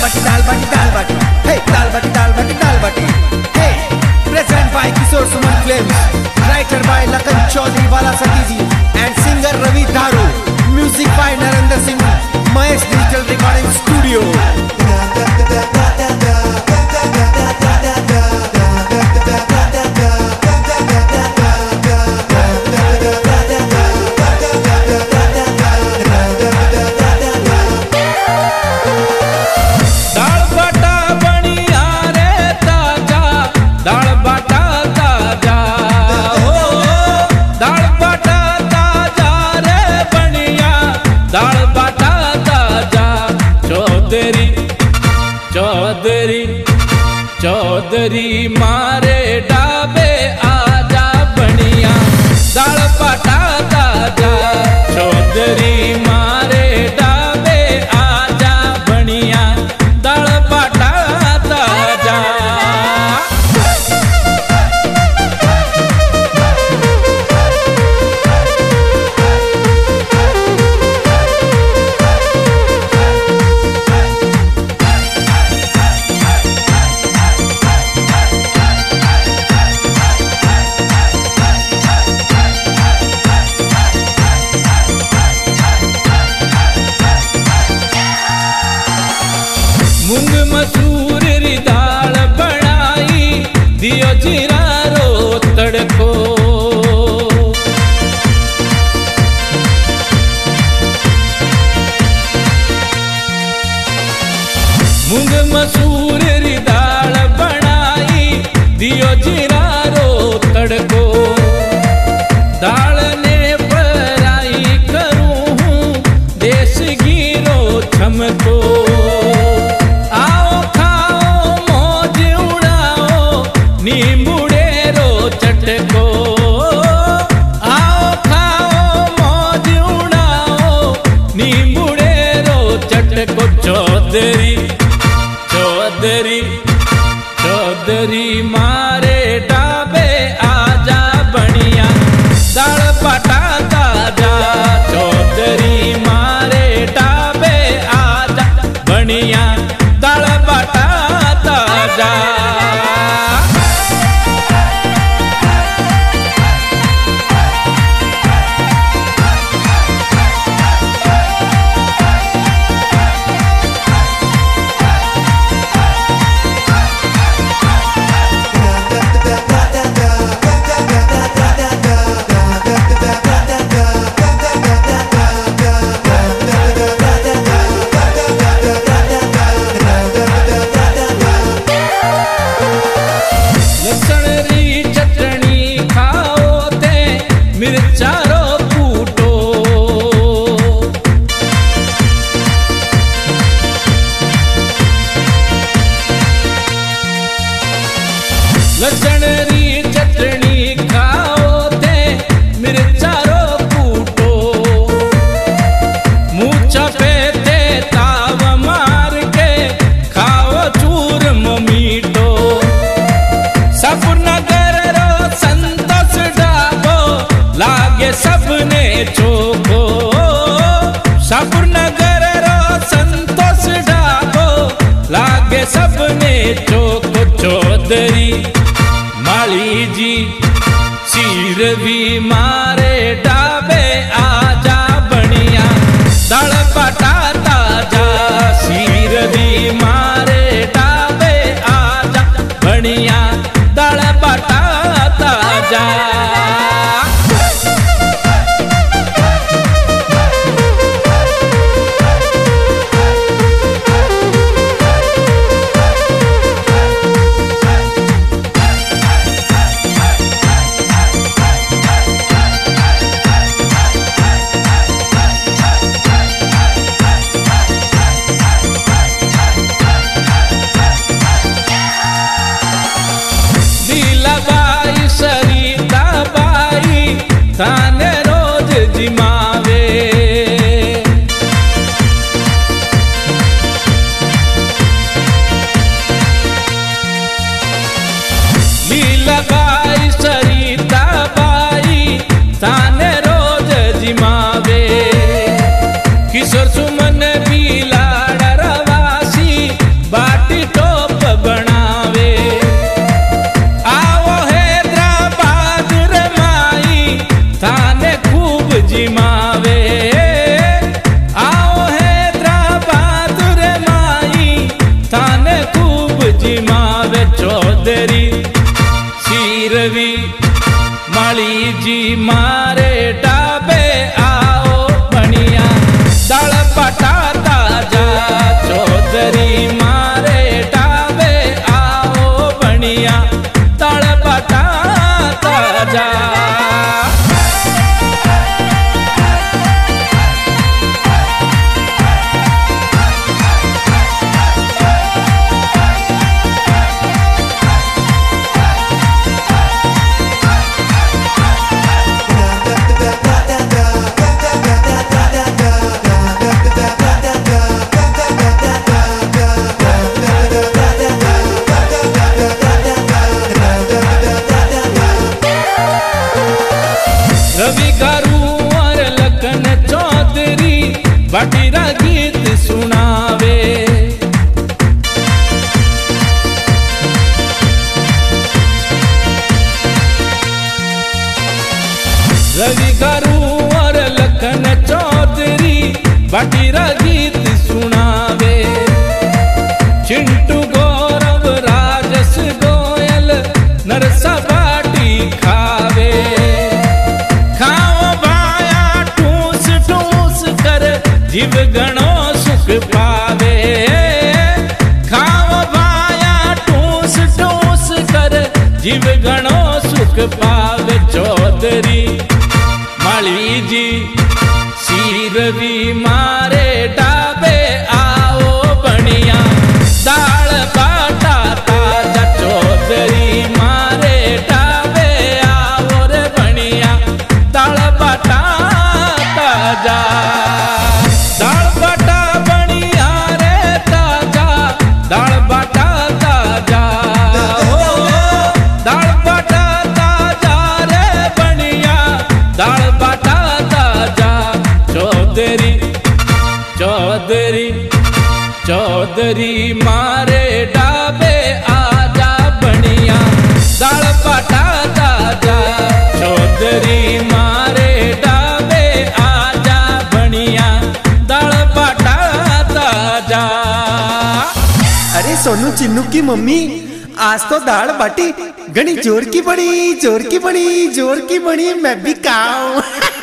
bati, dal bati, dal bati. Hey, dal bati, dal bati, dal bati. Hey, present by Kishore Suman Films, writer by Lakan Chaudhary Wala Satiji and singer Ravi Dharu. Music by Narendra Singh, Mahesh Digital Recording Studio. Chaudhary मारे डाबे आजा बनिया दाल पाटा ताजा। चौधरी मारे डाबे आजा बनिया दाल पाटा ताजा। मूंग मसूर री दाल बनाई दियो जीरा रो तड़को। मूंग मसूर री दाल बनाई दियो जीरा रो तड़को। दाल ने पराई करूं हूँ देश गिरो छमको। नींबूड़े रो चटको आओ खाओ मौज उड़ाओ नींबूड़े रो चटको। चौधरी चौधरी चौधरी मारे डाबे आजा बनिया दाल पाटा ताजा। चौधरी मारे डाबे आजा बनिया दाल पाटा ताजा। मिर्चारो कूटो लसण री चटनी खाओ ते मिर्चारो कूटो। मूछा पे ते ताव मार के खाओ चूरम मीठो। सब नगर रो संतोष डाबो लागे सबने चोखो। सापुर नगर रो संतोष डाबो लागे सबने चोखो। चौधरी माली जी सिर भी मारे डाबे आजा बनिया दाल पाटा ताजा। सिर भी मारे डाबे आजा बनिया दाल पाटा ताजा। थाने रोज जिमावे लीला बाई सरिता बाई थाने रोज जिमावे। किशोर सुमन भी लाड़ रवासी बाटीरा गीत सुनावे। रवि गारू और लखन चौधरी बाटीरा गीत सुनावे। चिंटू गौरव राजस गोयल नरसा बाटी खावे। खाओ भाया ठूस ठूस कर जीव गणो सुख पावे। खाओ भाया ठूस ठूस कर जीव गणो सुख पावे। चौधरी माली जी सीरवी मारे डाबे आओ बनिया दाल बाटा ताजा। चौधरी मारे डाबे आओ रे बनिया दाल बाटा ताजा। दाल बाटा बनिया रे ताजा दाल बाटा ताजा। दाल बाटा ताजा रे बनिया दाल बाटा ताजा। चौधरी चौधरी चौधरी मारे डाबे आजा बनिया दाल बाटा ताजा। चौधरी मारे डाबे आजा बनिया दाल बाटा ताजा। अरे सोनू चिन्नू की मम्मी आज तो दाल बाटी घनी जोर की बनी जोर की बनी जोर की बनी मैं भी खाऊं।